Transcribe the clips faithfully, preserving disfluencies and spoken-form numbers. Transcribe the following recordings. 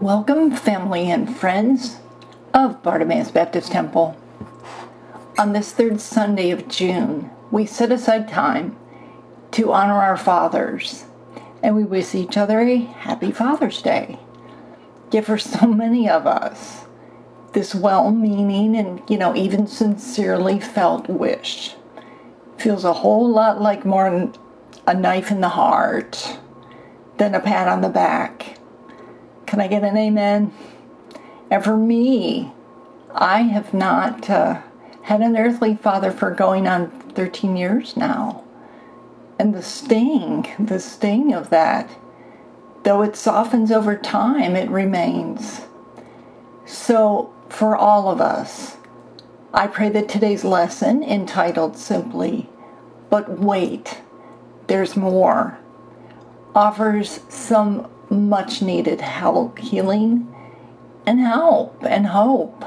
Welcome, family and friends of Bartimaeus Baptist Temple. On this third Sunday of June, we set aside time to honor our fathers, and we wish each other a happy Father's Day. Yet for so many of us, this well-meaning and, you know, even sincerely felt wish feels a whole lot like more a knife in the heart than a pat on the back. Can I get an amen? And for me, I have not uh, had an earthly father for going on thirteen years now. And the sting, the sting of that, though it softens over time, it remains. So for all of us, I pray that today's lesson, entitled simply, "But Wait, There's More," offers some much needed help, healing, and help and hope.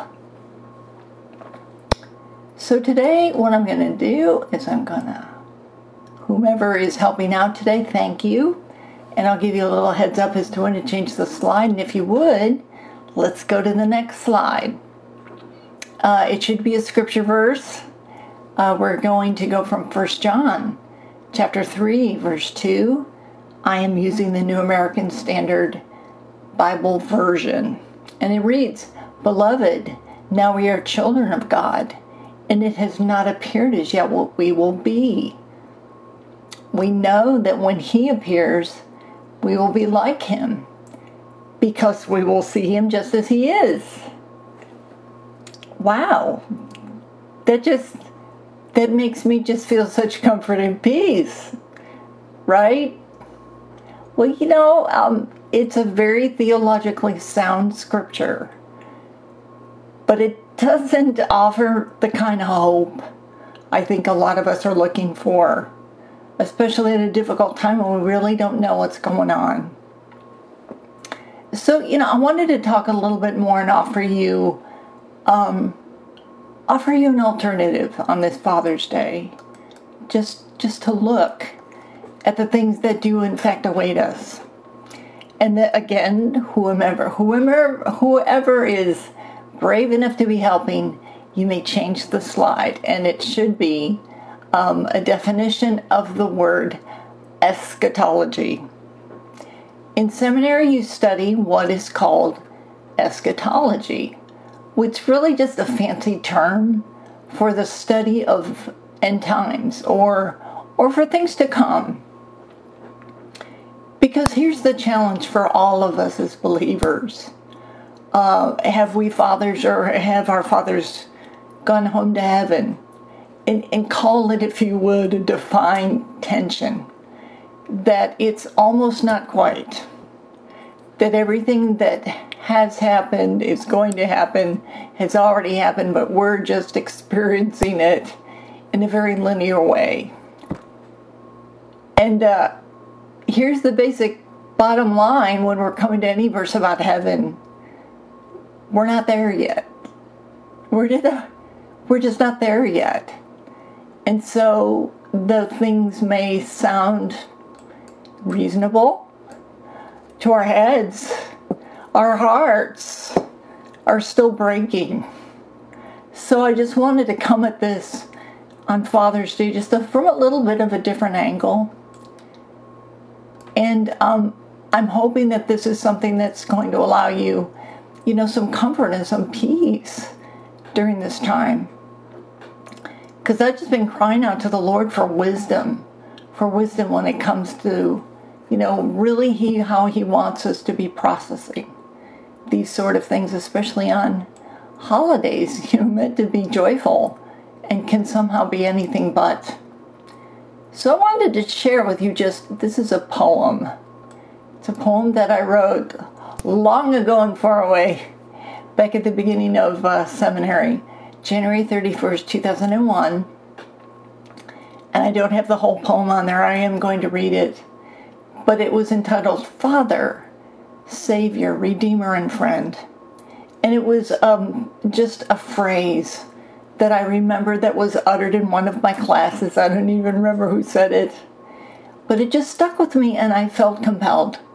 So today, what I'm going to do is I'm going to, whomever is helping out today, thank you. And I'll give you a little heads up as to when to change the slide. And if you would, let's go to the next slide. Uh, it should be a scripture verse. Uh, we're going to go from First John chapter three, verse two. I am using the New American Standard Bible version. And it reads, "Beloved, now we are children of God, and it has not appeared as yet what we will be. We know that when he appears, we will be like him, because we will see him just as he is." Wow. That just, that makes me just feel such comfort and peace, right? Well, you know, um, it's a very theologically sound scripture, but it doesn't offer the kind of hope I think a lot of us are looking for, especially at a difficult time when we really don't know what's going on. So, you know, I wanted to talk a little bit more and offer you, um, offer you an alternative on this Father's Day, just, just to look at the things that do in fact await us. And that, again, whomever, whoever, whoever is brave enough to be helping, you may change the slide. And it should be um, a definition of the word eschatology. In seminary, you study what is called eschatology, which is really just a fancy term for the study of end times or, or for things to come. Because here's the challenge for all of us as believers. Uh, have we fathers or have our fathers gone home to heaven? And, and call it, if you would, a divine tension. That it's almost not quite. That everything that has happened, is going to happen, has already happened, but we're just experiencing it in a very linear way. And, uh, here's the basic bottom line when we're coming to any verse about heaven. We're not there yet. We're just, we're just not there yet. And so the things may sound reasonable to our heads. Our hearts are still breaking. So I just wanted to come at this on Father's Day just from a little bit of a different angle. And um, I'm hoping that this is something that's going to allow you, you know, some comfort and some peace during this time. Because I've just been crying out to the Lord for wisdom, for wisdom when it comes to, you know, really he how he wants us to be processing these sort of things, especially on holidays, you know, meant to be joyful and can somehow be anything but. So I wanted to share with you just, this is a poem. It's a poem that I wrote long ago and far away, back at the beginning of uh, seminary, January thirty-first, two thousand one. And I don't have the whole poem on there. I am going to read it. But it was entitled Father, Savior, Redeemer, and Friend. And it was um, just a phrase that I remember that was uttered in one of my classes. I don't even remember who said it. But it just stuck with me, and I felt compelled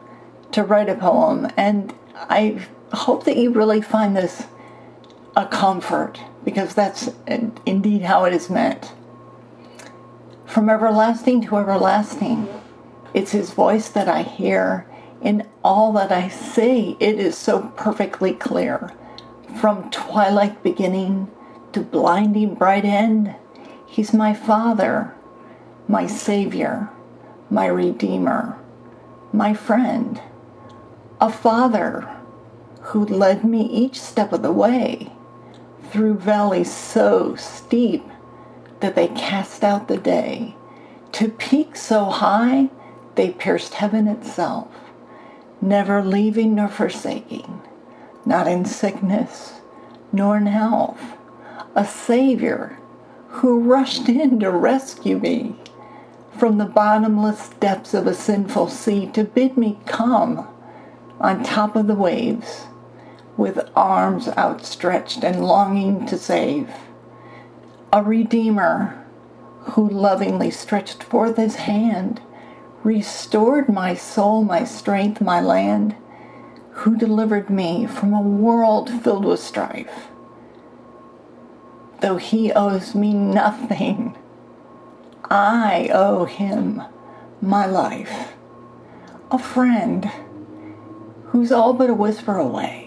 to write a poem, and I hope that you really find this a comfort, because that's indeed how it is meant. From everlasting to everlasting, it's his voice that I hear. In all that I say, it is so perfectly clear. From twilight beginning to blinding bright end, he's my Father, my Savior, my Redeemer, my friend. A Father who led me each step of the way through valleys so steep that they cast out the day, to peaks so high they pierced heaven itself, never leaving nor forsaking, not in sickness nor in health. A Savior who rushed in to rescue me from the bottomless depths of a sinful sea, to bid me come on top of the waves with arms outstretched and longing to save. A Redeemer who lovingly stretched forth his hand, restored my soul, my strength, my land, who delivered me from a world filled with strife. Though he owes me nothing, I owe him my life. A friend who's all but a whisper away.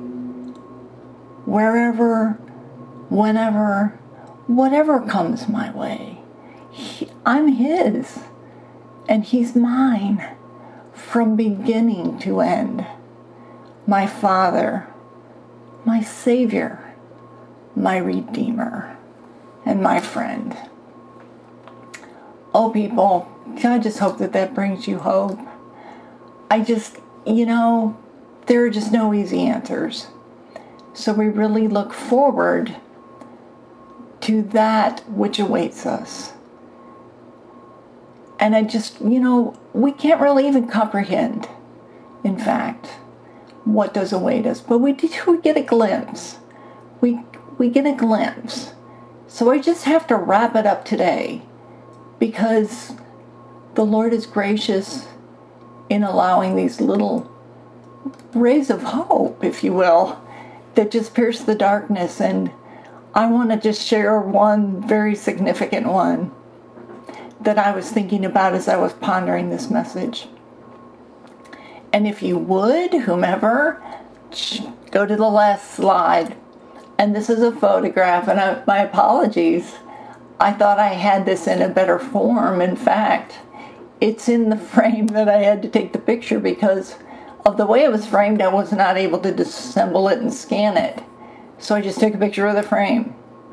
Wherever, whenever, whatever comes my way, he, I'm his, and he's mine from beginning to end. My Father, my Savior, my Redeemer, and my friend. Oh, people, I just hope that that brings you hope. I just, you know, there are just no easy answers. So we really look forward to that which awaits us. And I just, you know, we can't really even comprehend, in fact, what does await us. But we, we get a glimpse. We, we get a glimpse. So I just have to wrap it up today, because the Lord is gracious in allowing these little rays of hope, if you will, that just pierce the darkness. And I want to just share one very significant one that I was thinking about as I was pondering this message. And if you would, whomever, go to the last slide. And this is a photograph, and I, my apologies. I thought I had this in a better form. In fact, it's in the frame that I had to take the picture because of the way it was framed. I was not able to disassemble it and scan it. So I just took a picture of the frame.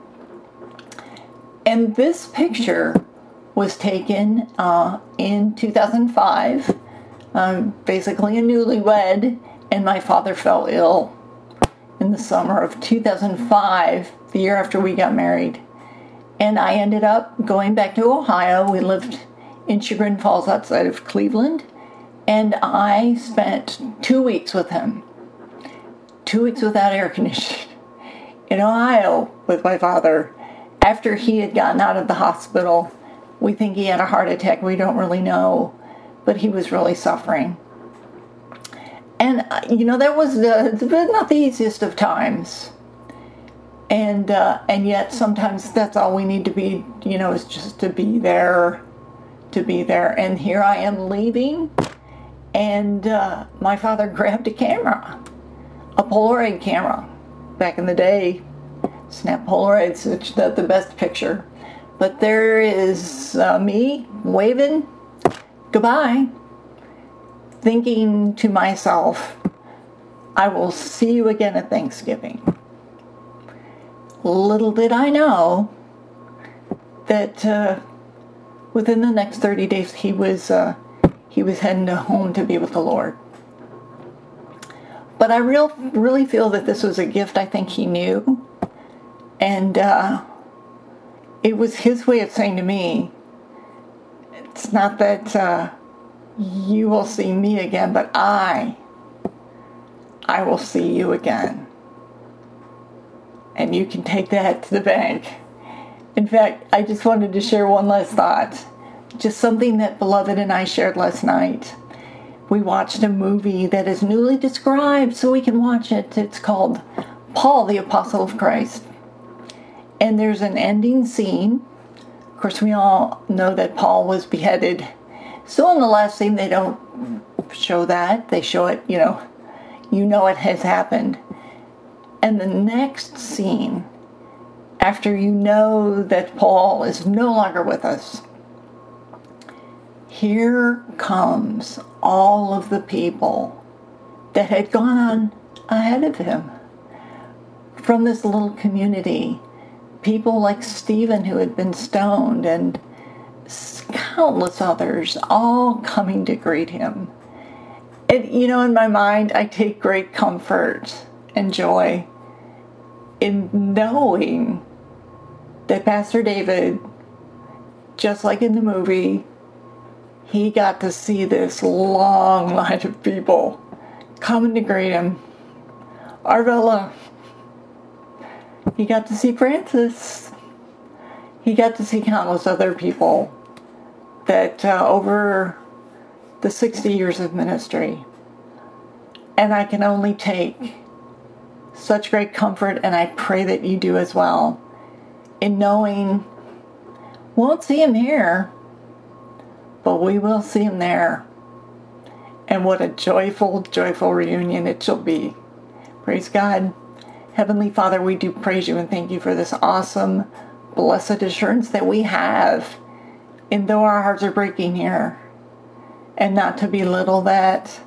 And this picture was taken uh, in two thousand five. I'm basically a newlywed, and my father fell ill in the summer of two thousand five, the year after we got married. And I ended up going back to Ohio. We lived in Chagrin Falls outside of Cleveland. And I spent two weeks with him. Two weeks without air conditioning in Ohio with my father. After he had gotten out of the hospital, we think he had a heart attack. We don't really know. But he was really suffering. And, you know, that was uh, not the easiest of times. And uh, and yet sometimes that's all we need to be, you know, is just to be there, to be there. And here I am leaving, and uh, my father grabbed a camera, a Polaroid camera. Back in the day, snap Polaroids, it's not the best picture. But there is uh, me waving goodbye, thinking to myself, I will see you again at Thanksgiving. Little did I know that uh, within the next thirty days he was uh, he was heading to home to be with the Lord. But I real really feel that this was a gift. I think he knew, and uh, it was his way of saying to me, "It's not that uh, you will see me again, but I, I will see you again." And you can take that to the bank. In fact, I just wanted to share one last thought. Just something that Beloved and I shared last night. we watched a movie that is newly described so we can watch it. It's called Paul, the Apostle of Christ. And there's an ending scene. Of course, we all know that Paul was beheaded. So in the last scene, they don't show that. They show it, you know, you know it has happened. And the next scene, after you know that Paul is no longer with us, here comes all of the people that had gone on ahead of him from this little community. People like Stephen, who had been stoned, and countless others, all coming to greet him. And, you know, in my mind, I take great comfort and joy in knowing that Pastor David, just like in the movie, he got to see this long line of people coming to greet him. Arvella, he got to see Francis. He got to see countless other people that uh, over the sixty years of ministry. And I can only take such great comfort, and I pray that you do as well, in knowing won't see him here, but we will see him there. And what a joyful, joyful reunion it shall be. Praise God. Heavenly Father, we do praise you and thank you for this awesome, blessed assurance that we have. And though our hearts are breaking here, and not to belittle that,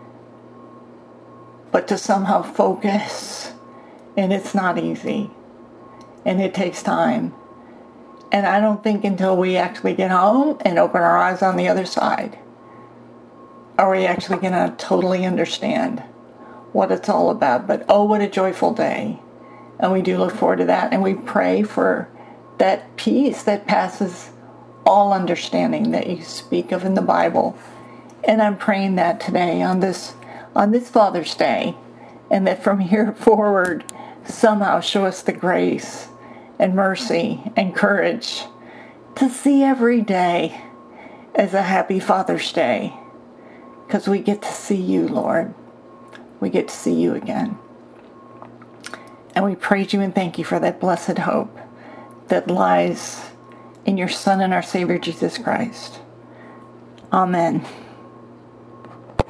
but to somehow focus. And it's not easy. And it takes time. And I don't think until we actually get home and open our eyes on the other side are we actually going to totally understand what it's all about. But oh, what a joyful day. And we do look forward to that. And we pray for that peace that passes all understanding that you speak of in the Bible. And I'm praying that today on this on this Father's Day, and that from here forward somehow show us the grace and mercy and courage to see every day as a happy Father's Day, because we get to see you, Lord. We get to see you again. And we praise you and thank you for that blessed hope that lies in your Son and our Savior, Jesus Christ. Amen.